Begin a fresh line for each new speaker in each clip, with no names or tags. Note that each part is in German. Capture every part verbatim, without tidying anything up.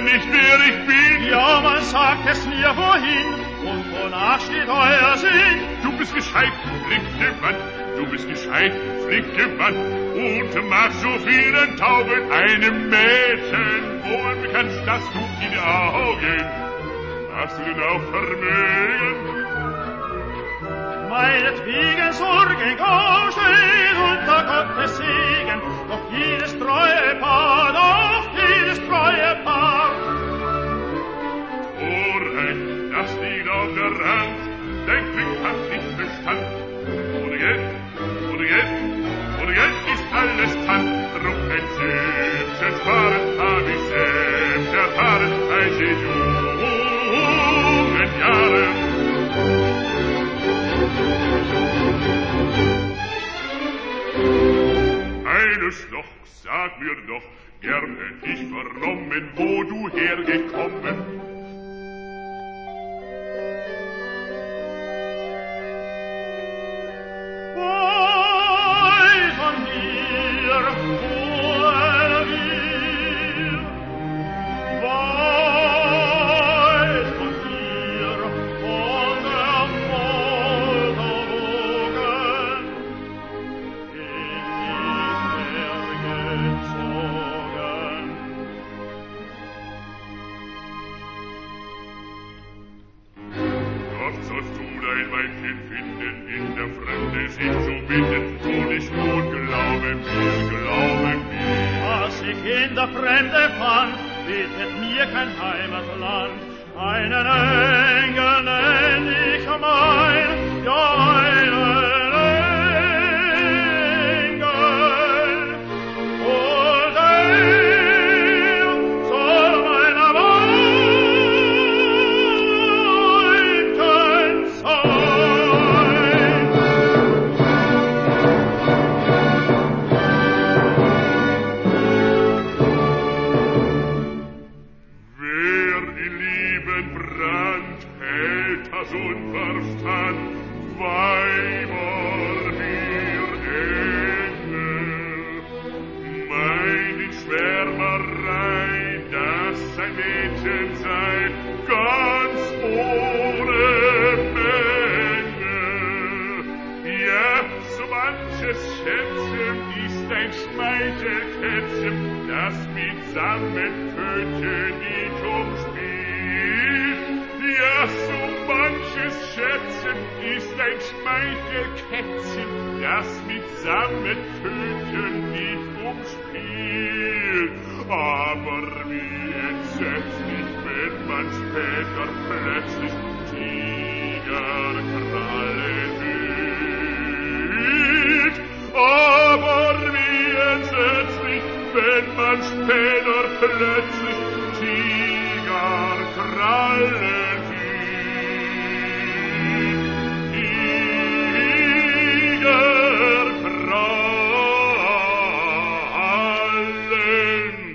nicht, wer ich bin?
Ja, man sagt es mir wohin und wonach steht euer Sinn.
Du bist gescheit, flinke Mann, du bist gescheit, flinke Mann und machst so vielen Tauben einem Mädchen wohl bekannt, dass du in die Augen hast du denn auch Vermögen?
Meinetwegen Sorgen kaum steht unter Gottes Segen, doch jedes treue Paar, doch jedes treue Paar.
Torheit, das liegt auf der Rand, dein Glück hat nicht Bestand. Ohne Geld, ohne Geld, ohne Geld ist alles Tand. Drum ein Süßchen sparen hab ich selbst erfahren, als ich jungen Jahren. Eines noch, sag mir doch, gern hätt ich vernommen, wo du hergekommen.
Weit von hier, wohin wir, weit von hier, von der Moldaugen,
Dort sollst du dein Weibchen finden, in der Fremde sich zu binden, tu nicht gut, glaube mir, glaube mir.
Was ich in der Fremde fand, bietet mir kein Heimatland. Einen Engel nenn ich mein, ja einen Engel. Und er soll meiner Weibchen sein.
Wer die Lieben Brand hält, has Unverstand, Weiber wir Engel. Mein in Schwärmerei, dass ein Mädchen sei, ganz ohne Mängel. Ja, so manches Schätzchen ist ein Schmeichelkätzchen, das mitsammen Pfötchen nicht umspielt. Ja, so manches Schätzchen ist ein Schmeichelkätzchen, das mitsammen Pfötchen nicht umspielt. Aber wie entsetzlich, wenn man später plötzlich Tigerkralle sieht. Aber wie entsetzlich, wenn man später plötzlich Tigerkrallen sieht. Tigerkrallen.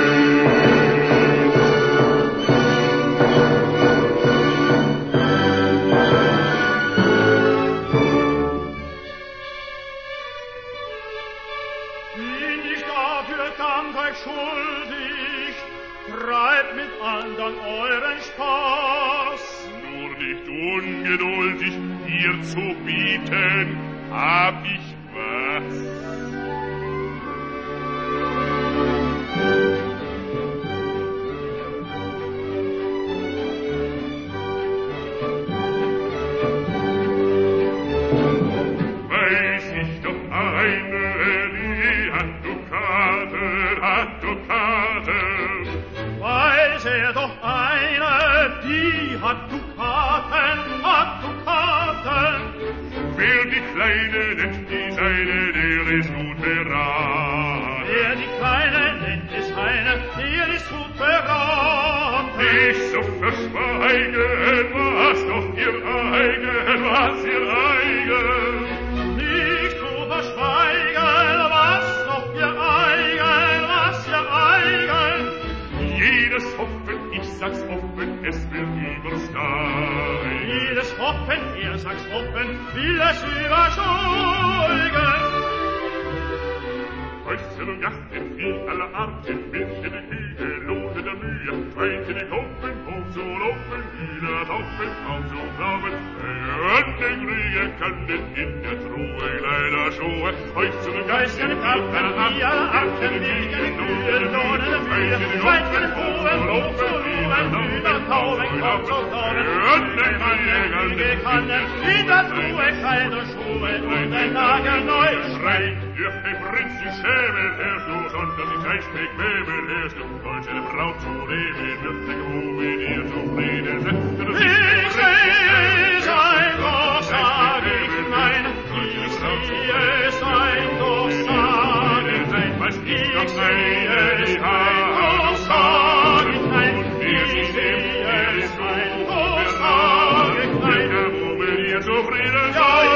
Bin ich dafür Dank euch schuldig, treibt mit andern euren Spaß.
Nur nicht ungeduldig, dir zu bieten, hab ich was. Weiß ich doch eine, die hat Dukaten, hat Dukaten.
Weiß er doch eine, die hat Dukaten, hat Dukaten.
Wer die Kleine nennt, die seine, der ist gut beraten.
Wer die Kleine nennt, ist eine, der ist gut beraten.
Nicht so verschweigen, was doch ihr eigen, was ihr eigen.
Nicht zu verschweigen, was doch ihr eigen, was ihr eigen.
Jedes Hoffen, ich sag's offen, es will übersteigen.
Jedes Hoffen, er sagt's offen, will es übersteigen. Häuschen und Yachten, viel aller Art, in Milchen, Kühe, Lohne der Mühe,
Schweinchen in Koppen, hoch zu lopen, Hühner toppen, kaum zu glauben, und den Grühe kann den in der Truhe leider Schuhe, euch zu den Geistern Kappen, die alle Achten, die den Kühen, Lohnen, Mühe, Schweinchen in Hohen, hoch zu loben, Hühner tauben, kaum zu glauben, und den Grühe kann den in der Truhe keine Schuhe, und ein Nagel neu schreit. Durch den Prinz die Schäbel hörst du, und dass die Zeitspeck Bäbel hörst du, soll seine Braut zu leben, wird der Gru mit ihr zufrieden sein. Ich sehe es ein, doch sag ich nein, ich sehe es ein, doch sag ich nein, was ich doch sehe es ein, doch sag ich nein, ich sehe es ein, doch sag ich nein, wird der Gru mit ihr zufrieden sein.